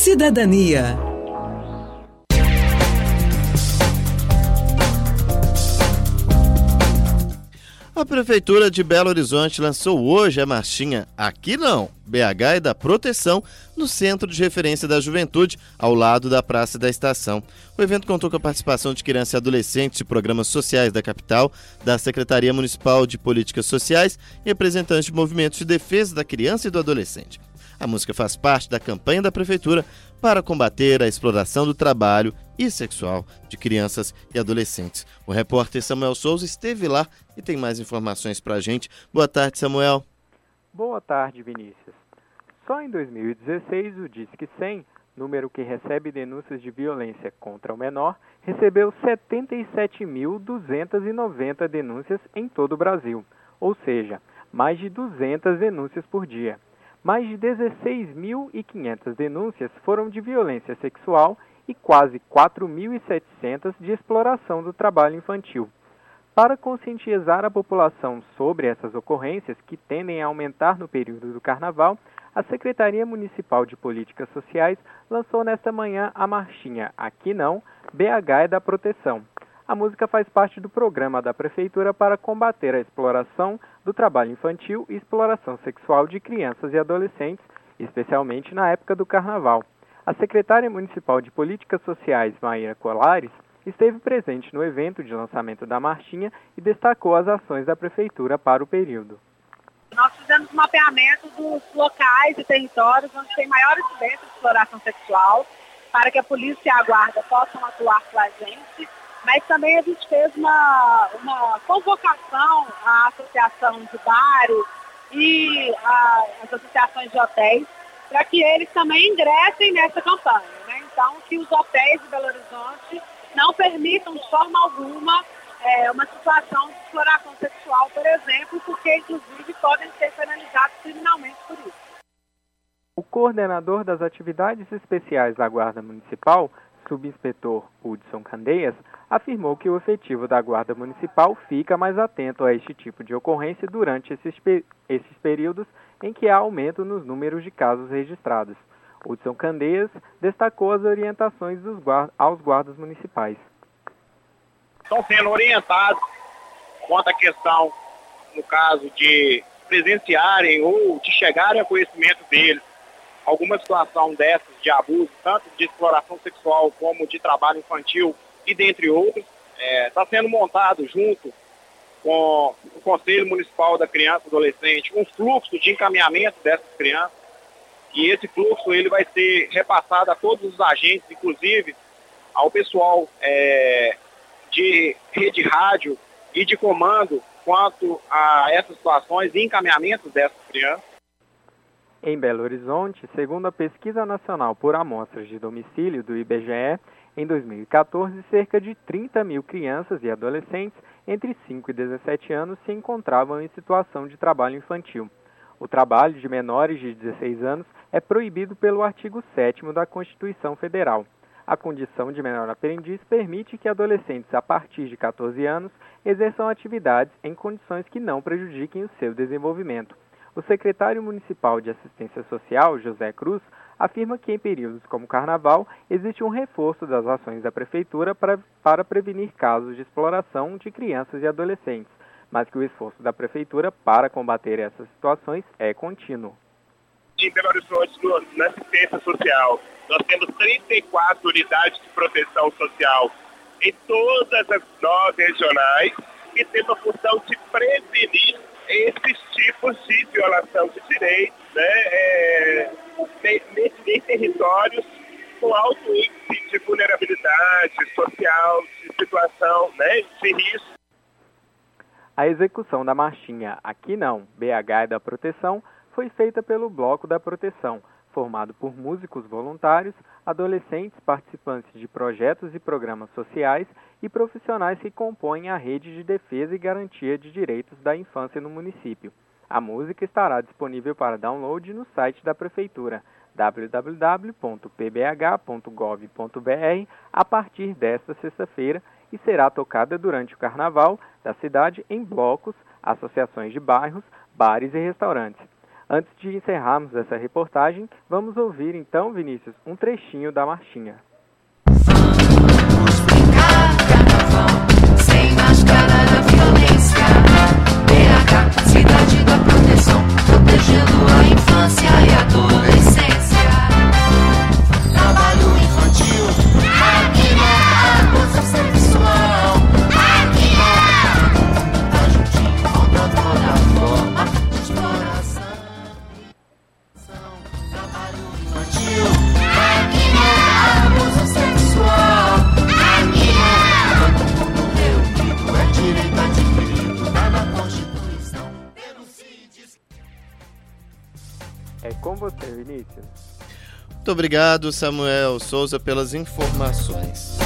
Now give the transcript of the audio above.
Cidadania. A Prefeitura de Belo Horizonte lançou hoje a marchinha Aqui Não, BH e da Proteção, no Centro de Referência da Juventude, ao lado da Praça da Estação. O evento contou com a participação de crianças e adolescentes de programas sociais da capital, da Secretaria Municipal de Políticas Sociais e representantes de movimentos de defesa da criança e do adolescente. A música faz parte da campanha da Prefeitura para combater a exploração do trabalho e sexual de crianças e adolescentes. O repórter Samuel Souza esteve lá e tem mais informações para a gente. Boa tarde, Samuel. Boa tarde, Vinícius. Só em 2016, o Disque 100, número que recebe denúncias de violência contra o menor, recebeu 77.290 denúncias em todo o Brasil, ou seja, mais de 200 denúncias por dia. Mais de 16.500 denúncias foram de violência sexual e quase 4.700 de exploração do trabalho infantil. Para conscientizar a população sobre essas ocorrências, que tendem a aumentar no período do Carnaval, a Secretaria Municipal de Políticas Sociais lançou nesta manhã a marchinha Aqui Não, BH é da Proteção. A música faz parte do programa da Prefeitura para combater a exploração do trabalho infantil e exploração sexual de crianças e adolescentes, especialmente na época do Carnaval. A secretária municipal de Políticas Sociais, Maíra Colares, esteve presente no evento de lançamento da marchinha e destacou as ações da Prefeitura para o período. Nós fizemos um mapeamento dos locais e territórios onde tem maior incidência de exploração sexual, para que a polícia e a guarda possam atuar com a gente, mas também a gente fez uma convocação à associação de bares e às associações de hotéis, para que eles também ingressem nessa campanha, né? Então, que os hotéis de Belo Horizonte não permitam de forma alguma uma situação de exploração sexual, por exemplo, porque inclusive podem ser penalizados criminalmente por isso. O coordenador das atividades especiais da Guarda Municipal, subinspetor Hudson Candeias, afirmou que o efetivo da Guarda Municipal fica mais atento a este tipo de ocorrência durante esses períodos em que há aumento nos números de casos registrados. Hudson Candeias destacou as orientações aos guardas municipais. Estão sendo orientados quanto à questão, no caso, de presenciarem ou de chegarem a conhecimento deles alguma situação dessas de abuso, tanto de exploração sexual como de trabalho infantil e dentre outros. Está sendo montado junto com o Conselho Municipal da Criança e Adolescente um fluxo de encaminhamento dessas crianças, e esse fluxo ele vai ser repassado a todos os agentes, inclusive ao pessoal de rede rádio e de comando quanto a essas situações e encaminhamentos dessas crianças. Em Belo Horizonte, segundo a Pesquisa Nacional por Amostras de Domicílio do IBGE, em 2014, cerca de 30 mil crianças e adolescentes entre 5 e 17 anos se encontravam em situação de trabalho infantil. O trabalho de menores de 16 anos é proibido pelo artigo 7º da Constituição Federal. A condição de menor aprendiz permite que adolescentes a partir de 14 anos exerçam atividades em condições que não prejudiquem o seu desenvolvimento. O secretário municipal de Assistência Social, José Cruz, afirma que em períodos como o Carnaval existe um reforço das ações da Prefeitura para prevenir casos de exploração de crianças e adolescentes, mas que o esforço da Prefeitura para combater essas situações é contínuo. Em Belo Horizonte, na assistência social, nós temos 34 unidades de proteção social em todas as 9 regionais que têm a função de prevenir esses tipos de violação de direitos, né, em territórios com alto índice de vulnerabilidade social, de situação, né, de risco. A execução da marchinha Aqui Não, BH é da Proteção, foi feita pelo Bloco da Proteção, formado por músicos voluntários, adolescentes participantes de projetos e programas sociais e profissionais que compõem a rede de defesa e garantia de direitos da infância no município. A música estará disponível para download no site da Prefeitura, www.pbh.gov.br, a partir desta sexta-feira, e será tocada durante o Carnaval da cidade em blocos, associações de bairros, bares e restaurantes. Antes de encerrarmos essa reportagem, vamos ouvir então, Vinícius, um trechinho da marchinha. Vamos brincar carnaval, sem máscara da violência. BH, cidade da proteção, protegendo a infância e a adolescência. Trabalho infantil, aqui não, abuso sexual, aqui não. Tá juntinho contra toda forma de exploração. Trabalho infantil, aqui não, abuso sexual, aqui não. Reunido é direito adquirido, tá na Constituição. Denuncie, diz. É com você, Vinícius. Muito obrigado, Samuel Souza, pelas informações.